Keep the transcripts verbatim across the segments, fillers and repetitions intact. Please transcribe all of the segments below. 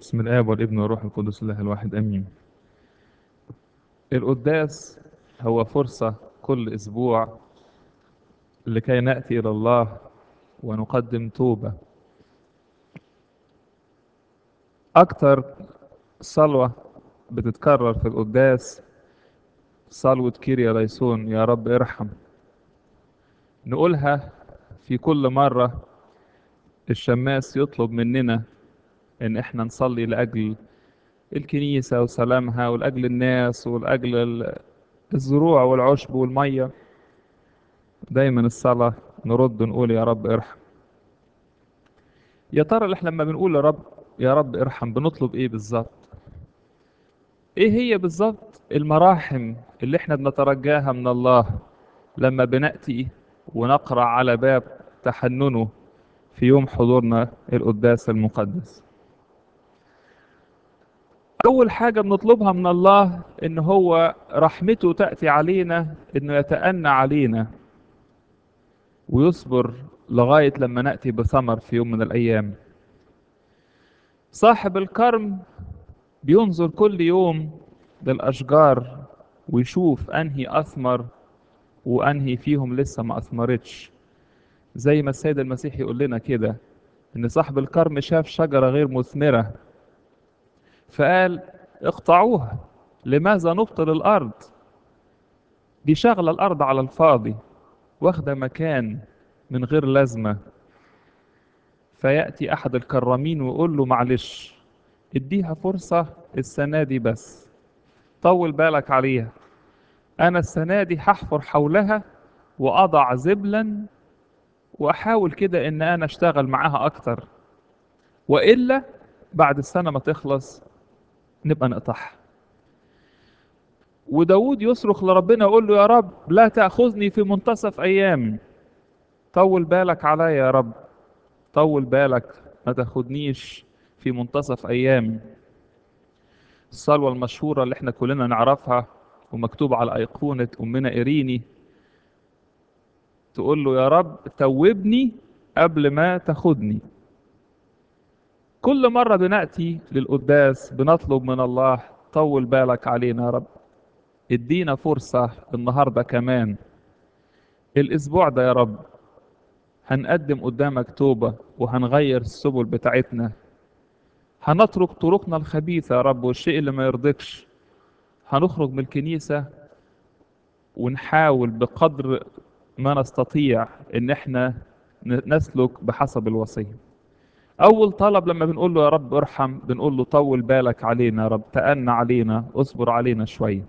بسم الآب والابن والروح القدس الله الواحد آمين. القداس هو فرصة كل أسبوع لكي نأتي إلى الله ونقدم توبة. أكتر صلوة بتتكرر في القداس صلوة كيريا ليسون، يا رب ارحم. نقولها في كل مرة الشماس يطلب مننا إن إحنا نصلي لأجل الكنيسة وسلامها ولأجل الناس ولأجل ال- الزروع والعشب والمية. دايما الصلاة نرد نقول يا رب ارحم. يا ترى احنا لما بنقول يا رب يا رب ارحم بنطلب ايه بالظبط؟ ايه هي بالظبط المراحم اللي احنا بنترجاها من الله لما بنأتي ونقرع على باب تحننه في يوم حضورنا القداس المقدس؟ اول حاجة بنطلبها من الله ان هو رحمته تأتي علينا، انه يتأنى علينا ويصبر لغاية لما نأتي بثمر في يوم من الايام. صاحب الكرم بينظر كل يوم للأشجار ويشوف أنهي أثمر وأنهي فيهم لسه ما أثمرتش. زي ما السيد المسيح يقول لنا كده، إن صاحب الكرم شاف شجرة غير مثمرة فقال اقطعوها، لماذا نبطل الأرض؟ دي شغلة الأرض على الفاضي، واخدة مكان من غير لازمة. فيأتي أحد الكرامين ويقول له معلش، اديها فرصة السنة دي بس، طول بالك عليها. أنا السنة دي هحفر حولها وأضع زبلا وأحاول كده إن أنا أشتغل معاها أكتر، وإلا بعد السنة ما تخلص نبقى نقطعها. وداود يصرخ لربنا يقول له يا رب لا تأخذني في منتصف أيام، طول بالك عليا يا رب، طول بالك ما تاخدنيش في منتصف أيام. الصلوة المشهورة اللي احنا كلنا نعرفها ومكتوب على أيقونة أمنا إيريني، تقول له يا رب توبني قبل ما تاخدني. كل مرة بنأتي للقداس بنطلب من الله طول بالك علينا يا رب، ادينا فرصة النهاردة كمان، الأسبوع ده يا رب هنقدم قدامك توبة وهنغير السبل بتاعتنا، هنترك طرقنا الخبيثة يا رب والشيء اللي ما يرضيكش، هنخرج من الكنيسة ونحاول بقدر ما نستطيع ان احنا ن- نسلك بحسب الوصية. اول طلب لما بنقول له يا رب ارحم بنقول له طول بالك علينا يا رب، تأنى علينا، اصبر علينا شوية.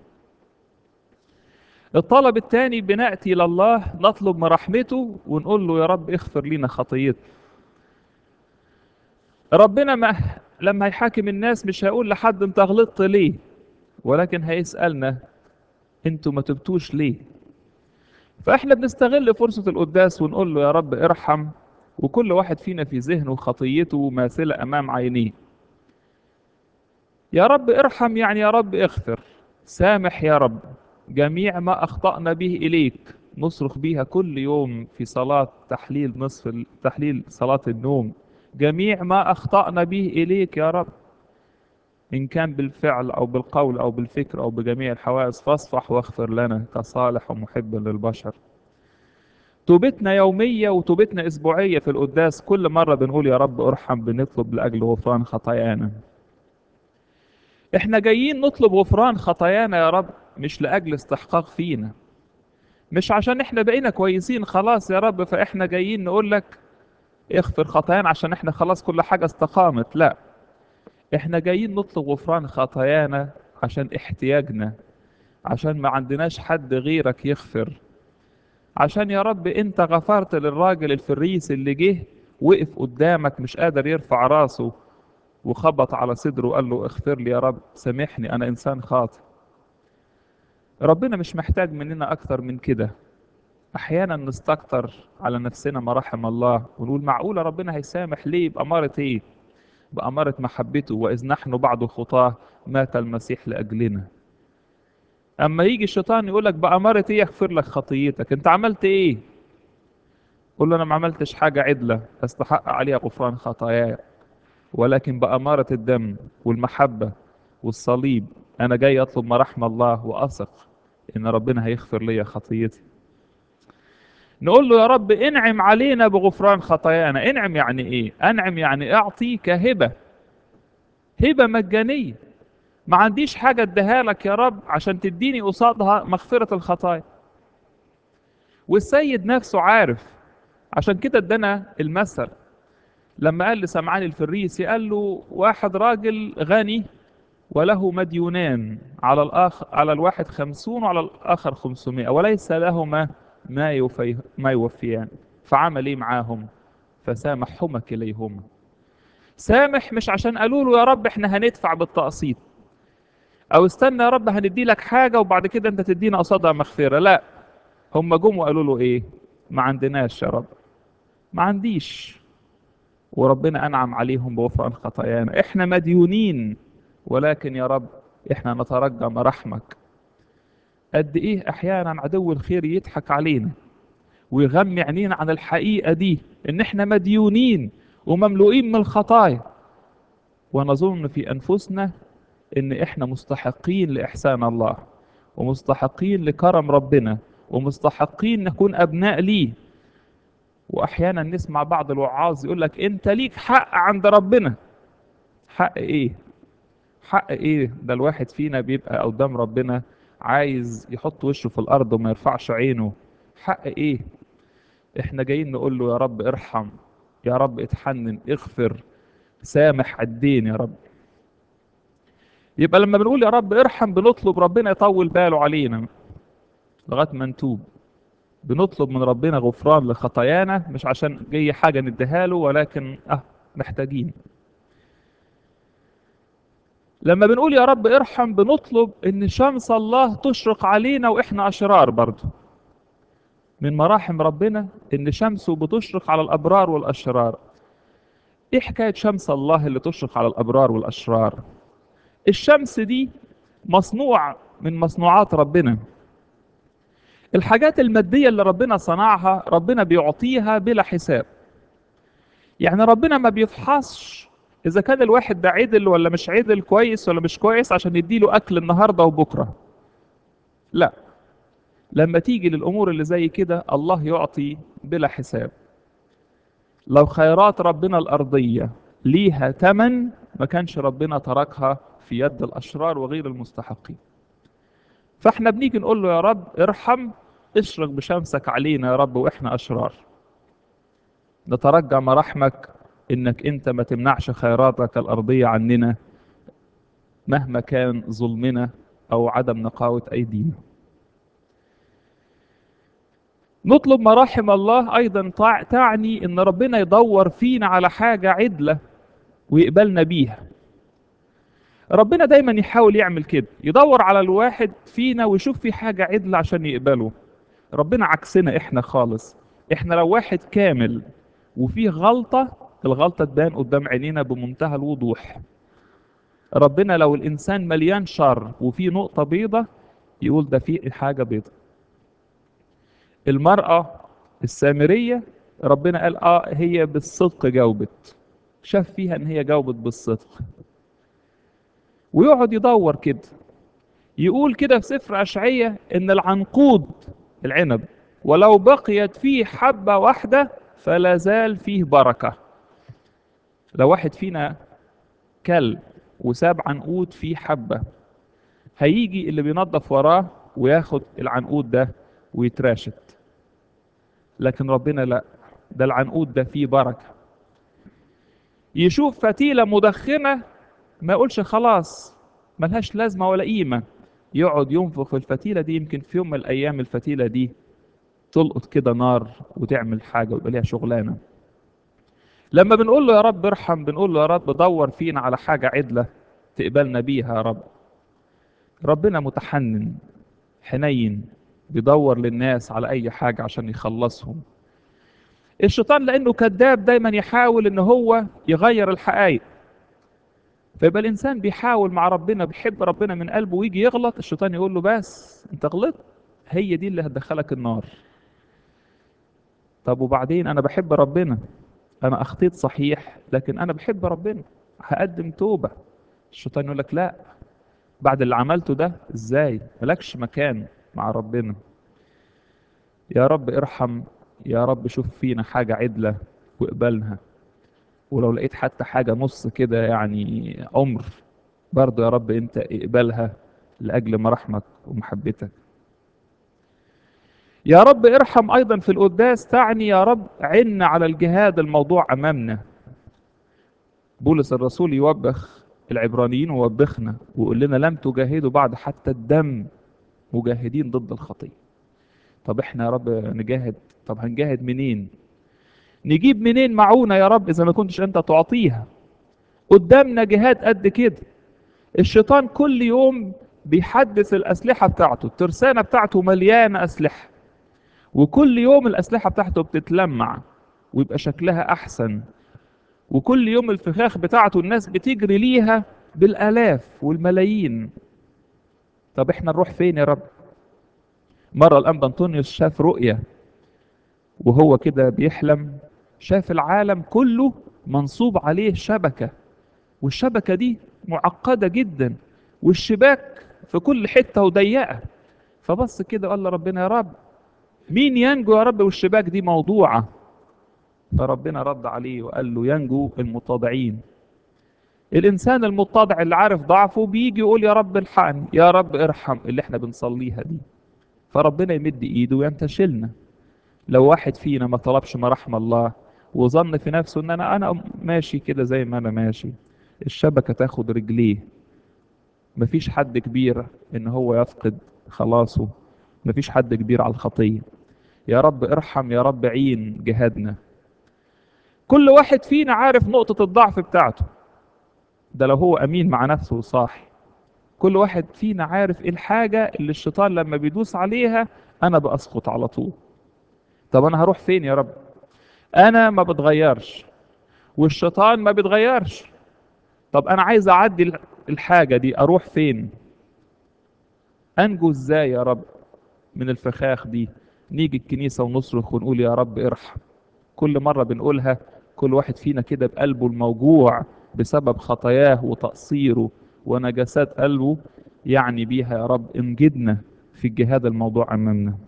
الطلب الثاني بنأتي لله نطلب من رحمته ونقول له يا رب اغفر لنا خطيئتنا. ربنا ما لما هيحاكم الناس مش هيقول لحد انت غلطت ليه، ولكن هيسألنا انتوا ما تبتوش ليه. فاحنا بنستغل فرصة القداس ونقول له يا رب ارحم، وكل واحد فينا في ذهنه خطيته ماثلة امام عينيه. يا رب ارحم يعني يا رب اغفر، سامح يا رب جميع ما أخطأنا به إليك. نصرخ بيها كل يوم في صلاة تحليل نصف ال- تحليل صلاة النوم، جميع ما أخطأنا به إليك يا رب، إن كان بالفعل أو بالقول أو بالفكر أو بجميع الحواس، فاصفح واغفر لنا كصالح ومحب للبشر. توبتنا يومية وتوبتنا أسبوعية في القداس، كل مرة بنقول يا رب ارحم بنطلب لأجل غفران خطايانا. احنا جايين نطلب غفران خطايانا يا رب مش لأجل استحقاق فينا، مش عشان احنا بقينا كويسين خلاص يا رب فاحنا جايين نقول لك اغفر خطايانا عشان احنا خلاص كل حاجة استقامت. لا، احنا جايين نطلب غفران خطايانا عشان احتياجنا، عشان ما عندناش حد غيرك يغفر، عشان يا رب انت غفرت للراجل الفريس اللي جه وقف قدامك مش قادر يرفع راسه وخبط على صدره وقال له اغفر لي يا رب، سامحني انا انسان خاطئ. ربنا مش محتاج مننا اكتر من كده. احيانا نستكتر على نفسنا مراحم الله ونقول معقولة ربنا هيسامح ليه؟ بأمارة ايه؟ بأمارة محبته، وإذ نحن بعد خطاه مات المسيح لأجلنا. أما يجي الشيطان يقولك بأمارة ايه يغفر لك خطيتك؟ انت عملت ايه؟ قول له انا ما عملتش حاجة عدلة استحق عليها غفران خطاياي. ولكن بأمارة الدم والمحبة والصليب أنا جاي أطلب مراحم الله وأثق إن ربنا هيغفر لي خطيتي. نقول له يا رب انعم علينا بغفران خطايانا. انعم يعني ايه؟ انعم يعني اعطي كهبة، هبة مجانية. ما عنديش حاجة اديها لك يا رب عشان تديني قصادها مغفرة الخطايا. والسيد نفسه عارف، عشان كده ادانا المثل لما قال لسمعان الفريسي، قال له واحد راجل غني وله مديونان، على الآخر على الواحد خمسون وعلى الآخر خمسمائة، وليس لهما ما يوفي ما يوفيان. فعمل ايه معاهم؟ فسامحهما كليهما. سامح مش عشان قالوا له يا رب احنا هندفع بالتقسيط، او استنى يا رب هندي لك حاجة وبعد كده انت تدينا قصادها مغفرة، لا. هم جم وقالوا له ايه؟ ما عندناش يا رب، ما عنديش. وربنا انعم عليهم بغفران خطايانا. احنا مديونين، ولكن يا رب احنا نترجى مراحمك. قد ايه احيانا عدو الخير يضحك علينا ويغمي عينينا عن الحقيقة دي، ان احنا مديونين ومملوئين من الخطايا، ونظن في انفسنا ان احنا مستحقين لاحسان الله ومستحقين لكرم ربنا ومستحقين نكون ابناء ليه. واحيانا نسمع بعض الوعاظ يقول لك انت ليك حق عند ربنا. حق ايه؟ حق ايه؟ ده الواحد فينا بيبقى قدام ربنا عايز يحط وشه في الارض وما يرفعش عينه. حق ايه؟ احنا جايين نقول له يا رب ارحم، يا رب اتحنن، اغفر، سامح الدين يا رب. يبقى لما بنقول يا رب ارحم بنطلب ربنا يطول باله علينا لغايه ما نتوب. بنطلب من ربنا غفران لخطايانا، مش عشان جاي حاجه نديها له، ولكن اه محتاجين. لما بنقول يا رب ارحم بنطلب ان شمس الله تشرق علينا واحنا اشرار برضه. من مراحم ربنا ان شمسه بتشرق على الابرار والاشرار. ايه حكايه شمس الله اللي تشرق على الابرار والاشرار؟ الشمس دي مصنوع من مصنوعات ربنا. الحاجات الماديه اللي ربنا صنعها ربنا بيعطيها بلا حساب. يعني ربنا ما بيفحصش اذا كان الواحد ده عدل ولا مش عدل، كويس ولا مش كويس، عشان يديله اكل النهارده وبكره. لا، لما تيجي للامور اللي زي كده الله يعطي بلا حساب. لو خيرات ربنا الارضيه ليها ثمن ما كانش ربنا تركها في يد الاشرار وغير المستحقين. فاحنا بنيجي نقول له يا رب ارحم، اشرق بشمسك علينا يا رب واحنا اشرار. نترجى مراحمك انك انت ما تمنعش خيراتك الارضيه عننا مهما كان ظلمنا او عدم نقاوه ايدينا. نطلب مراحم الله ايضا تع- تعني ان ربنا يدور فينا على حاجه عدله ويقبلنا بيها. ربنا دايما يحاول يعمل كده، يدور على الواحد فينا ويشوف في حاجه عدله عشان يقبله. ربنا عكسنا احنا خالص. احنا لو واحد كامل وفيه غلطه، الغلطه تبان قدام عينينا بمنتهى الوضوح. ربنا لو الانسان مليان شر وفيه نقطه بيضه يقول ده فيه حاجه بيضه. المرأة السامرية ربنا قال اه هي بالصدق جاوبت، شاف فيها ان هي جاوبت بالصدق. ويقعد يدور كده، يقول كده في سفر أشعية ان العنقود العنب ولو بقيت فيه حبة واحدة فلا زال فيه بركة. لو واحد فينا كل وساب عنقود فيه حبة، هيجي اللي بينظف وراه وياخد العنقود ده ويتراشت. لكن ربنا لا، ده العنقود ده فيه بركة. يشوف فتيلة مدخنة ما يقولش خلاص ملهاش لازمة ولا قيمة، يقعد ينفخ في الفتيلة دي، يمكن في يوم من الأيام الفتيلة دي تلقط كده نار وتعمل حاجة ويبقى ليها شغلانة. لما بنقول له يا رب ارحم بنقول له يا رب دور فينا على حاجة عدلة تقبلنا بيها يا رب. ربنا متحنن حنين، بيدور للناس على أي حاجة عشان يخلصهم. الشيطان لأنه كذاب دايما يحاول إن هو يغير الحقائق. فيبقى الانسان بيحاول مع ربنا، بيحب ربنا من قلبه، ويجي يغلط الشيطان يقول له بس انت غلطت، هي دي اللي هتدخلك النار. طب وبعدين انا بحب ربنا، انا اخطيت صحيح لكن انا بحب ربنا. هقدم توبة. الشيطان يقول لك لا، بعد اللي عملته ده ازاي؟ ملكش مكان مع ربنا. يا رب ارحم، يا رب شوف فينا حاجة عدلة واقبلها، ولو لقيت حتى حاجة نص كده يعني عمر، برضه يا رب انت اقبلها لأجل مراحمك ومحبتك. يا رب ارحم ايضا في القداس، تعني يا رب عنا على الجهاد الموضوع امامنا. بولس الرسول يوبخ العبرانيين ووبخنا ويقول لنا لم تجاهدوا بعد حتى الدم مجاهدين ضد الخطية. طب احنا يا رب نجاهد، طب هنجاهد منين؟ نجيب منين معونة يا رب اذا ما كنتش انت تعطيها؟ قدامنا جهاد قد كده، الشيطان كل يوم بيحدث الأسلحة بتاعته، الترسانة بتاعته مليانة أسلحة، وكل يوم الأسلحة بتاعته بتتلمع ويبقى شكلها أحسن، وكل يوم الفخاخ بتاعته الناس بتجري ليها بالآلاف والملايين. طب احنا نروح فين يا رب؟ مرة الأنبا أنطونيوس شاف رؤية وهو كده بيحلم، شاف العالم كله منصوب عليه شبكة، والشبكة دي معقدة جدا، والشباك في كل حتة وضيقة. فبص كده قال لربنا يا رب مين ينجو يا رب والشباك دي موضوعة؟ فربنا رد عليه وقال له ينجو المتضعين. الإنسان المتضع اللي عارف ضعفه بيجي يقول يا رب الحقني، يا رب ارحم، اللي احنا بنصليها دي. فربنا يمد ايده وينتشلنا. لو واحد فينا ما طلبش مراحم الله وظن في نفسه ان انا انا ماشي كده زي ما انا ماشي، الشبكة تاخد رجليه. مفيش حد كبير ان هو يفقد خلاصه، مفيش حد كبير على الخطية. يا رب ارحم، يا رب عين جهادنا. كل واحد فينا عارف نقطة الضعف بتاعته، ده لو هو امين مع نفسه وصاحي. كل واحد فينا عارف ايه الحاجة اللي الشيطان لما بيدوس عليها انا بأسقط على طول. طب انا هروح فين يا رب؟ انا ما بتغيرش والشيطان ما بيتغيرش. طب انا عايز اعدي الحاجة دي، اروح فين؟ انجو ازاي يا رب من الفخاخ دي؟ نيجي الكنيسة ونصرخ ونقول يا رب ارحم. كل مرة بنقولها كل واحد فينا كده بقلبه الموجوع بسبب خطاياه وتقصيره ونجاسات قلبه، يعني بيها يا رب امجدنا في الجهاد الموضوع أمامنا.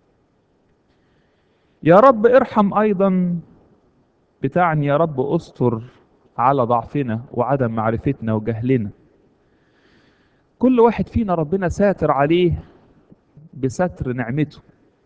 يا رب ارحم أيضا بتعني يا رب استر على ضعفنا وعدم معرفتنا وجهلنا. كل واحد فينا ربنا ساتر عليه بستر نعمته.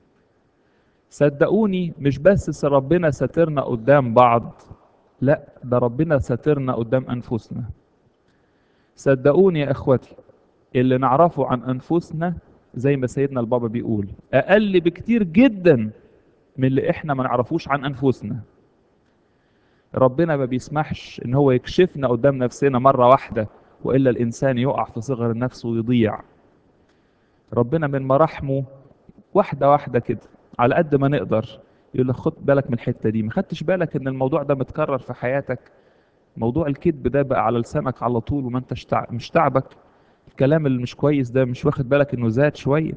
صدقوني مش بس ربنا ساترنا قدام بعض، لا ده ربنا ساترنا قدام أنفسنا. صدقوني يا اخواتي، اللي نعرفه عن انفسنا زي ما سيدنا البابا بيقول اقل بكتير جدا من اللي احنا ما نعرفوش عن انفسنا. ربنا ما بيسمحش ان هو يكشفنا قدام نفسنا مرة واحدة، والا الانسان يقع في صغر النفس ويضيع. ربنا من مراحمه واحدة واحدة كده على قد ما نقدر يقول لك خد بالك من الحتة دي. ما خدتش بالك ان الموضوع ده متكرر في حياتك؟ موضوع الكذب ده بقى على لسانك على طول وما انتش تع... مش تعبك؟ الكلام اللي مش كويس ده مش واخد بالك انه زاد شوية؟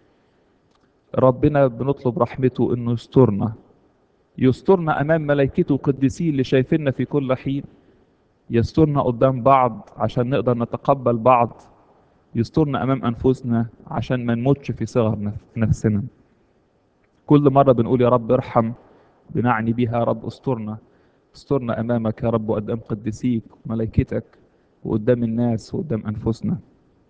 ربنا بنطلب رحمته انه يسترنا، يسترنا امام ملائكته القديسين اللي شايفيننا في كل حين، يسترنا قدام بعض عشان نقدر نتقبل بعض، يسترنا امام انفسنا عشان ما نموتش في صغر نف- نفسنا. كل مرة بنقول يا رب ارحم بنعني بيها يا رب استرنا، استرنا امامك يا رب وقدام قديسيك وملائكتك وقدام الناس وقدام انفسنا.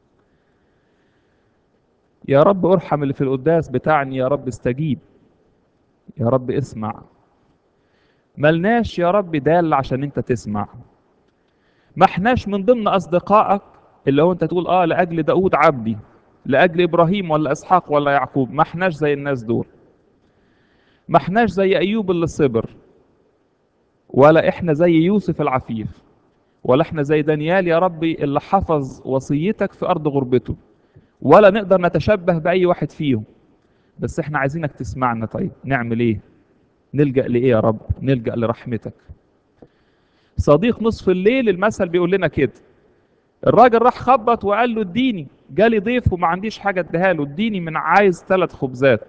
يا رب ارحم اللي في القداس بتاعني يا رب استجيب، يا رب اسمع. ملناش يا رب دال عشان انت تسمع، ما احناش من ضمن اصدقائك اللي هو انت تقول اه لاجل داود عبدي، لاجل ابراهيم ولا اسحاق ولا يعقوب. ما احناش زي الناس دول، ما احناش زي ايوب اللي صبر، ولا احنا زي يوسف العفيف، ولا احنا زي دانيال يا ربي اللي حفظ وصيتك في ارض غربته، ولا نقدر نتشبه باي واحد فيهم. بس احنا عايزينك تسمعنا. طيب نعمل ايه؟ نلجأ لايه يا رب؟ نلجأ لرحمتك. صديق نصف الليل المثل بيقول لنا كده، الراجل راح خبط وقال له اديني، جالي ضيف وما عنديش حاجه اديها له، اديني من عايز ثلاث خبزات.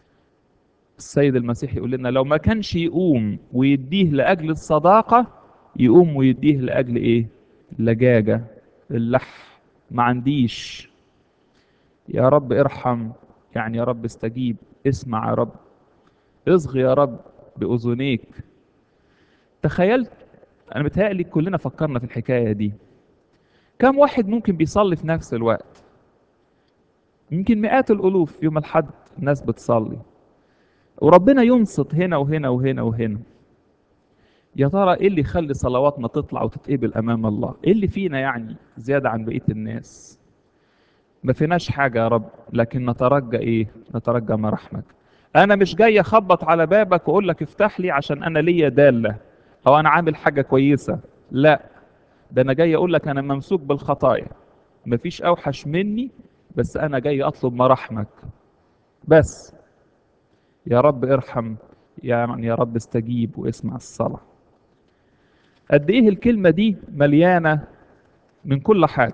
السيد المسيح يقول لنا لو ما كانش يقوم ويديه لاجل الصداقه يقوم ويديه لاجل ايه؟ لجاجه، اللح، ما عنديش. يا رب ارحم، يعني يا رب استجيب، اسمع يا رب، اصغي يا رب باذنيك. تخيلت، انا متهيألي كلنا فكرنا في الحكايه دي. كم واحد ممكن بيصلي في نفس الوقت؟ يمكن مئات الالوف يوم الحد الناس بتصلي، وربنا ينصت هنا وهنا وهنا وهنا. يا ترى ايه اللي يخلي صلواتنا تطلع وتتقبل امام الله؟ ايه اللي فينا يعني زياده عن بقيه الناس؟ ما فيناش حاجه يا رب، لكن نترجى ايه؟ نترجى مراحمك. انا مش جاي اخبط على بابك واقول لك افتح لي عشان انا ليا داله او انا عامل حاجه كويسه، لا. ده انا جاي اقول لك انا ممسوك بالخطايا، مفيش اوحش مني، بس انا جاي اطلب مراحمك بس. يا رب ارحم، يعني يا رب استجيب واسمع الصلاة. قد ايه الكلمة دي مليانة من كل حاجة.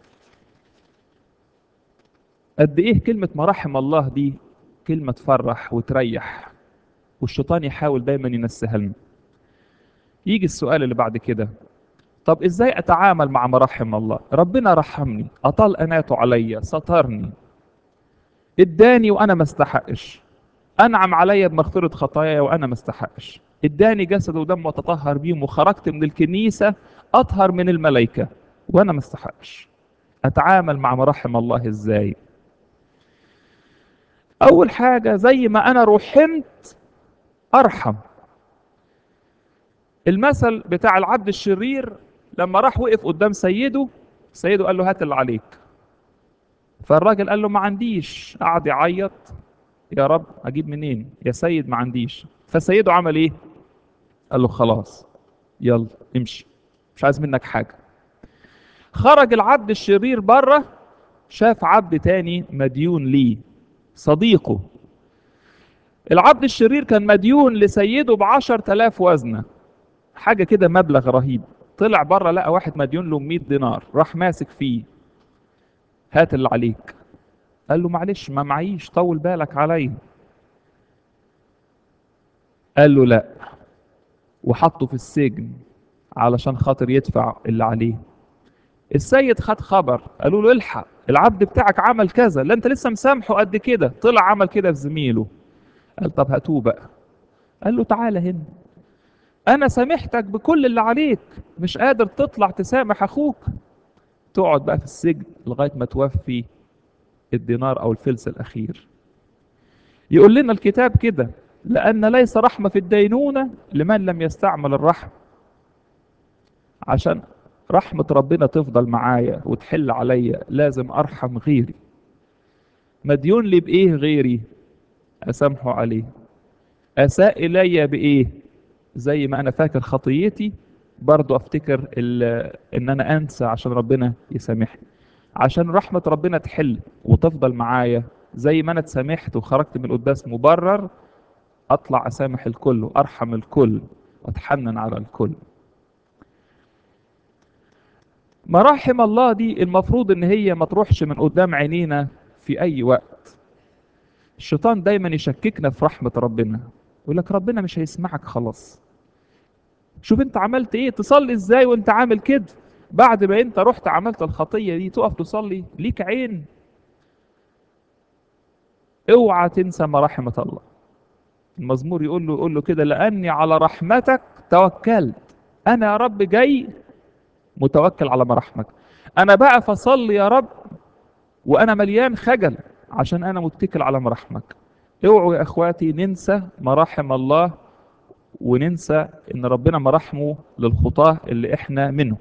قد ايه كلمة مراحم الله دي كلمة تفرح وتريح، والشيطان يحاول دايما ينسيها لنا. يجي السؤال اللي بعد كده: طب ازاي اتعامل مع مراحم الله؟ ربنا رحمني، اطال اناته عليا، سترني، اداني وانا ما استحقش، انعم عليا بمغفرة خطاياي وانا ما استحقش، اداني جسد ودم وتطهر بيهم، وخرجت من الكنيسة اطهر من الملائكة وانا ما استحقش. اتعامل مع مراحم الله ازاي؟ اول حاجة، زي ما انا رحمت ارحم. المثل بتاع العبد الشرير لما راح وقف قدام سيده، سيده قال له هات اللي عليك. فالراجل قال له ما عنديش، قعد يعيط: يا رب اجيب منين يا سيد، ما عنديش. فسيده عمل ايه؟ قال له خلاص، يلا امشي، مش عايز منك حاجة. خرج العبد الشرير بره، شاف عبد تاني مديون ليه، صديقه. العبد الشرير كان مديون لسيده بعشر تلاف وزنة، حاجة كده مبلغ رهيب. طلع بره لقى واحد مديون له مئة دينار، راح ماسك فيه: هات اللي عليك. قال له معلش ما معيش، طول بالك عليا. قال له لا، وحطه في السجن علشان خاطر يدفع اللي عليه. السيد خد خبر، قالوا له الحق، العبد بتاعك عمل كذا، لا انت لسه مسامحه قد كده، طلع عمل كده في زميله. قال طب هاتوه بقى. قال له تعالى هنا، انا سامحتك بكل اللي عليك، مش قادر تطلع تسامح اخوك، تقعد بقى في السجن لغايه ما توفي الدينار او الفلس الاخير. يقول لنا الكتاب كده: لان ليس رحمه في الدينونه لمن لم يستعمل الرحم. عشان رحمه ربنا تفضل معايا وتحل عليا لازم ارحم غيري. مديون لي بايه غيري؟ اسامحه عليه. اساء الي بايه؟ زي ما انا فاكر خطيتي برضو افتكر ال- ان انا انسى عشان ربنا يسامحني. عشان رحمة ربنا تحل وتفضل معايا، زي ما انا اتسامحت وخرجت من القداس مبرر، اطلع اسامح الكل وارحم الكل واتحنن على الكل. مراحم الله دي المفروض ان هي ما تروحش من قدام عينينا في اي وقت. الشيطان دايما يشككنا في رحمة ربنا، يقول لك ربنا مش هيسمعك خلاص. شوف انت عملت ايه، تصلي ازاي وانت عامل كده؟ بعد ما انت رحت عملت الخطية دي تقف تصلي؟ ليك عين؟ اوعى تنسى مراحمة الله. المزمور يقول له يقول له كده: لاني على رحمتك توكلت. انا يا رب جاي متوكل على مراحمك. انا بقى فصلي يا رب وانا مليان خجل عشان انا متكل على مراحمك. اوعوا يا اخواتي ننسى مراحم الله، وننسى ان ربنا مراحمه للخطاة اللي احنا منه.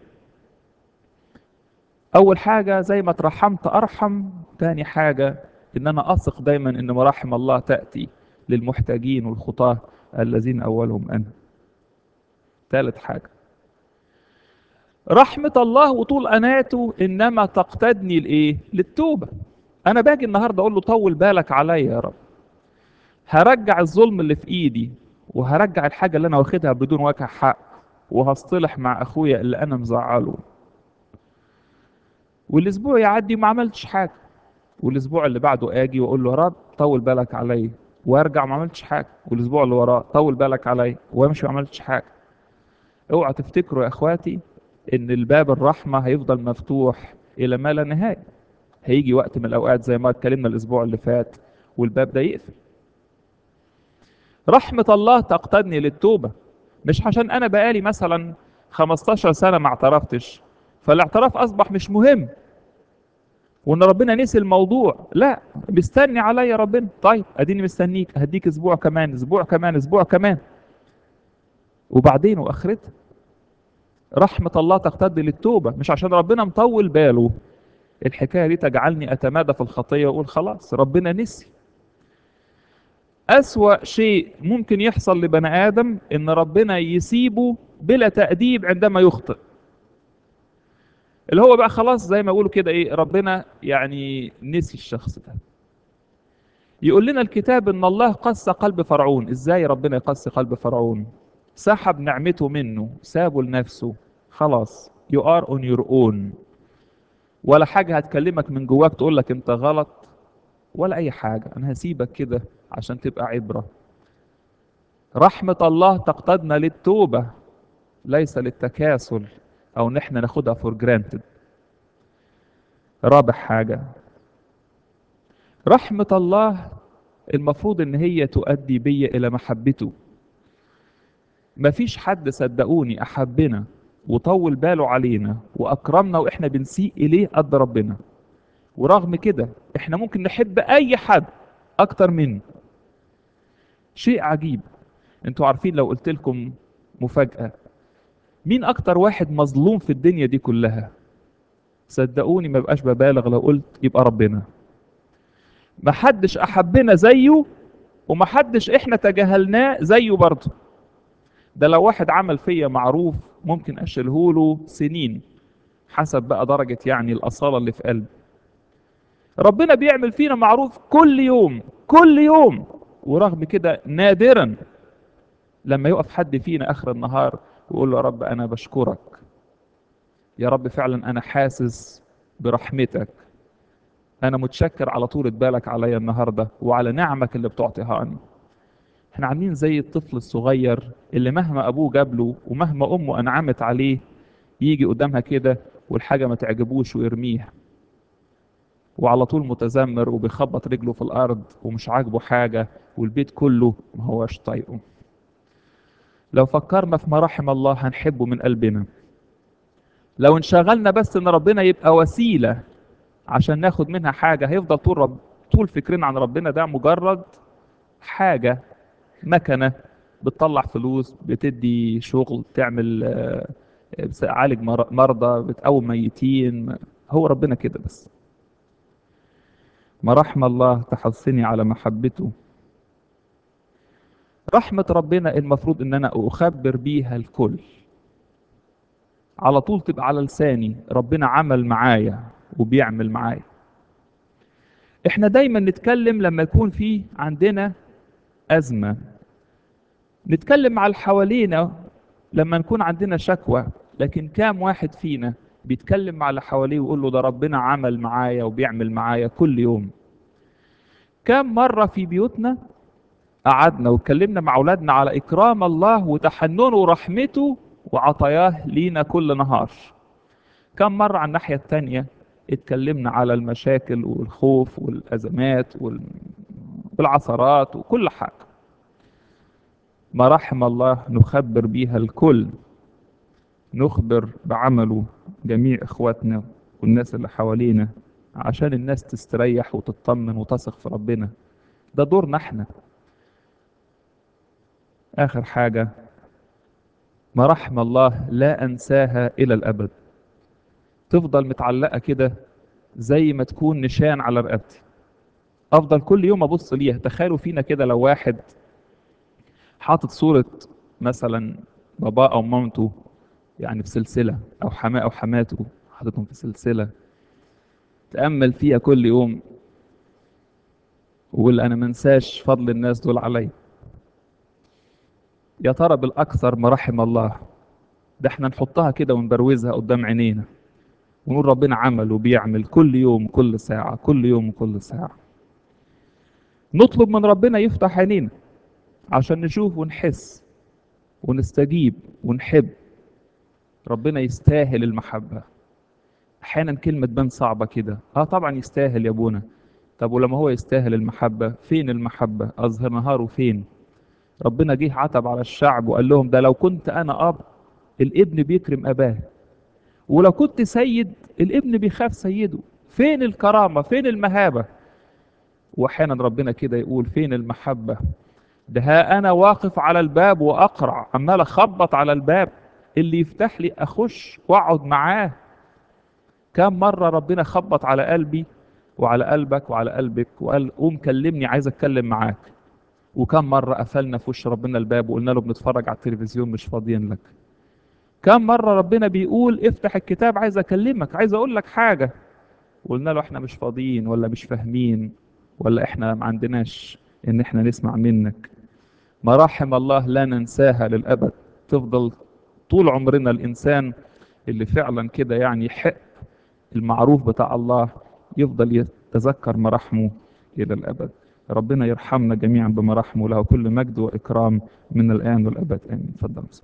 اول حاجة زي ما اترحمت ارحم. تاني حاجة ان انا اثق دايما ان مراحم الله تأتي للمحتاجين والخطاة الذين اولهم انا. ثالث حاجة، رحمة الله وطول أناته إنما تقتدني لإيه؟ للتوبة. أنا باجي النهاردة أقول له طول بالك عليا يا رب، هرجع الظلم اللي في إيدي، وهرجع الحاجة اللي أنا واخدها بدون وجه حق، وهصطلح مع أخويا اللي أنا مزعله. والأسبوع يعدي وما عملتش حاجة، والأسبوع اللي بعده آجي وأقول له يا رب طول بالك عليا، وأرجع ما عملتش حاجة، والأسبوع اللي وراه طول بالك عليا وأمشي ما عملتش حاجة. اوعى تفتكروا يا اخواتي ان الباب الرحمة هيفضل مفتوح الى ما لا نهاية. هيجي وقت من الاوقات زي ما اتكلمنا الاسبوع اللي فات والباب ده يقفل. رحمة الله تقتدني للتوبة، مش عشان انا بقالي مثلا خمستاشر سنة ما اعترفتش فالاعتراف اصبح مش مهم وان ربنا نسي الموضوع. لا، مستني عليا ربنا. طيب اديني مستنيك، هديك اسبوع كمان، اسبوع كمان، اسبوع كمان، وبعدين واخرتها. رحمة الله تقتدي للتوبة، مش عشان ربنا مطول باله الحكاية دي تجعلني اتمادى في الخطية واقول خلاص ربنا نسي. أسوأ شيء ممكن يحصل لبني آدم إن ربنا يسيبه بلا تأديب عندما يخطئ، اللي هو بقى خلاص زي ما يقولوا كده إيه، ربنا يعني نسي الشخص ده. يقول لنا الكتاب إن الله قسى قلب فرعون. إزاي ربنا يقسي قلب فرعون؟ سحب نعمته منه، سابه لنفسه. خلاص you are on your own، ولا حاجة هتكلمك من جواك تقول لك أنت غلط ولا أي حاجة. أنا هسيبك كده عشان تبقى عبرة. رحمة الله تقتدنا للتوبة ليس للتكاسل او ان احنا ناخدها فور جرانتد. رابع حاجة، رحمة الله المفروض ان هي تؤدي بي الى محبته. مفيش حد صدقوني احبنا وطول باله علينا واكرمنا واحنا بنسيء اليه قد ربنا. ورغم كده احنا ممكن نحب اي حد اكتر منه. شيء عجيب. انتوا عارفين لو قلت لكم مفاجأة، مين اكتر واحد مظلوم في الدنيا دي كلها؟ صدقوني ما بقاش ببالغ لو قلت يبقى ربنا. محدش احبنا زيه ومحدش احنا تجاهلناه زيه برضه. ده لو واحد عمل فيا معروف ممكن اشيلهوله سنين حسب بقى درجة يعني الأصالة اللي في قلبي. ربنا بيعمل فينا معروف كل يوم كل يوم، ورغم كده نادرا لما يقف حد فينا آخر النهار ويقول له يا رب أنا بشكرك، يا رب فعلا أنا حاسس برحمتك، أنا متشكر على طولة بالك عليا النهاردة وعلى نعمك اللي بتعطيها لي. احنا عاملين زي الطفل الصغير اللي مهما ابوه جاب له ومهما امه انعمت عليه يجي قدامها كده والحاجه ما تعجبوش ويرميها، وعلى طول متذمر وبيخبط رجله في الارض ومش عاجبه حاجه والبيت كله ما هوش طايقه. لو فكرنا في مراحم الله هنحبه من قلبنا. لو انشغلنا بس ان ربنا يبقى وسيله عشان ناخد منها حاجه هيفضل طول رب طول فكرنا عن ربنا ده مجرد حاجه، مكنة بتطلع فلوس، بتدي شغل، تعمل آه، بتعالج مر- مرضى، بتقوم ميتين. هو ربنا كده بس. مراحم الله تحثني على محبته. رحمة ربنا المفروض ان انا اخبر بيها الكل، على طول تبقى على لساني ربنا عمل معايا وبيعمل معايا. احنا دايما نتكلم لما يكون في عندنا أزمة، نتكلم مع اللي حوالينا لما نكون عندنا شكوى، لكن كام واحد فينا بيتكلم مع اللي حواليه ويقول له ده ربنا عمل معايا وبيعمل معايا كل يوم؟ كام مرة في بيوتنا قعدنا واتكلمنا مع أولادنا على إكرام الله وتحننه ورحمته وعطاياه لينا كل نهار؟ كم مرة على الناحية التانية اتكلمنا على المشاكل والخوف والأزمات وال- والعثرات وكل حاجة؟ مراحم الله نخبر بيها الكل، نخبر بعمله جميع اخواتنا والناس اللي حوالينا عشان الناس تستريح وتطمن وتثق في ربنا. ده دورنا احنا. اخر حاجة، مراحم الله لا انساها الى الابد. تفضل متعلقة كده زي ما تكون نشان على رقبتي، افضل كل يوم ابص ليها. تخيلوا فينا كده لو واحد حاطط صورة مثلا باباه او مامته يعني في سلسلة، او حماه او حماته حاططهم في سلسلة، تأمل فيها كل يوم وقول انا منساش فضل الناس دول عليا. يا ترى بالاكثر مراحم الله ده احنا نحطها كده ونبروزها قدام عينينا ونقول ربنا عمل وبيعمل كل يوم كل ساعة كل يوم كل ساعة. نطلب من ربنا يفتح عينينا عشان نشوف ونحس ونستجيب ونحب. ربنا يستاهل المحبة. احيانا كلمة تبان صعبة كده، اه طبعا يستاهل يا ابونا. طب ولما هو يستاهل المحبة، فين المحبة؟ اظهر نهاره فين؟ ربنا جه عتب على الشعب وقال لهم ده لو كنت انا اب الابن بيكرم اباه، ولو كنت سيد الابن بيخاف سيده. فين الكرامة؟ فين المهابة؟ واحيانا ربنا كده يقول فين المحبة؟ ده ها انا واقف على الباب واقرع، عمال اخبط على الباب، اللي يفتح لي اخش واقعد معاه. كم مرة ربنا خبط على قلبي وعلى قلبك وعلى قلبك وقال قوم كلمني عايز اتكلم معاك. وكم مرة قفلنا في وش ربنا الباب وقلنا له بنتفرج على التلفزيون مش فاضيين لك. كم مرة ربنا بيقول افتح الكتاب عايز اكلمك عايز اقول لك حاجة، وقلنا له احنا مش فاضيين ولا مش فاهمين ولا احنا ما عندناش ان احنا نسمع منك. مراحم الله لا ننساها للأبد. تفضل طول عمرنا الإنسان اللي فعلا كده يعني يحق المعروف بتاع الله يفضل يتذكر مراحمه إلى الأبد. ربنا يرحمنا جميعا بمراحمه، له كل مجد وإكرام من الآن والأبد آمين. اتفضل.